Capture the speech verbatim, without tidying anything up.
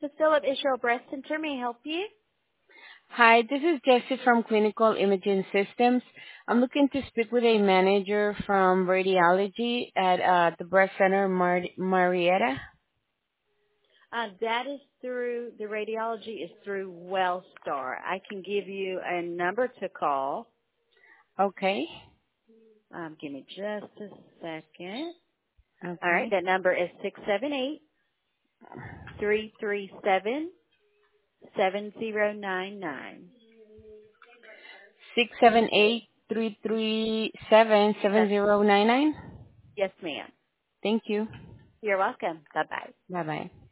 The Philip Israel Breast Center may I help you. Hi, this is Jessie from Clinical Imaging Systems. I'm looking to speak with a manager from radiology at uh, the breast center, Mar- Marietta. Uh, that is through, the radiology is through Wellstar. I can give you a number to call. Okay. Um, give me just a second. All right, Okay. that number is six seven eight, three three seven, seven zero nine nine. Six seven eight three three seven seven Yes, zero nine nine. yes ma'am. Thank you. You're welcome. Bye-bye. Bye bye.